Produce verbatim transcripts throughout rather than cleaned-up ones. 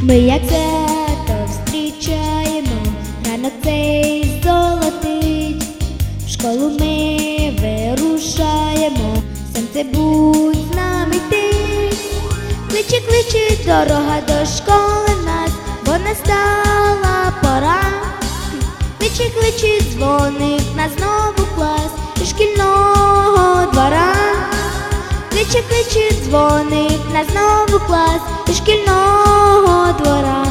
Ми, як свято, зустрічаємо ранок цей золотить. В школу ми вирушаємо, сонце будь з нами йти. Кличе, кличе дорога до школи нас, бо настала пора. Кличе, кличе дзвоник на знову клас і шкільного двора. Кличе, кличе дзвоник на знову клас і шкільного двора.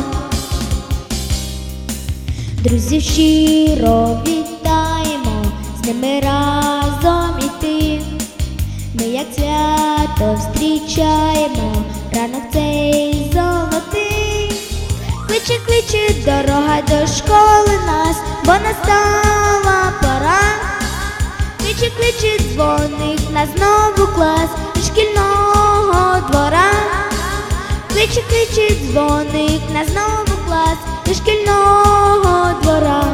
Друзів щиро вітаємо, з ними разом іти. Ми, як свято, зустрічаємо ранок цей золотий. Кличе, кличе дорога до школи нас, бо настала пора. Кличе, кличе дзвоник на знову клас і шкільного двора. Кличе, кличе дзвоник на знову клас і шкільного двора.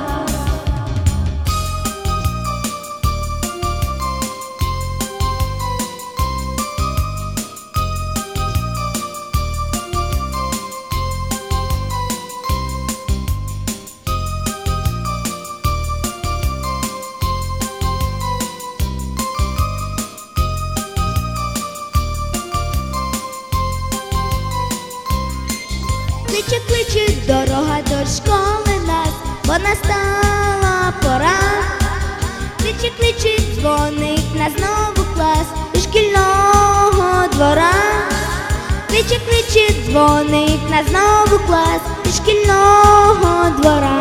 Кличе, кличе дорога до школи нас, бо настала пора. Кличе, кличе дзвоник на знову клас і шкільного двора. Кличе, кличе дзвоник на знову клас і шкільного двора.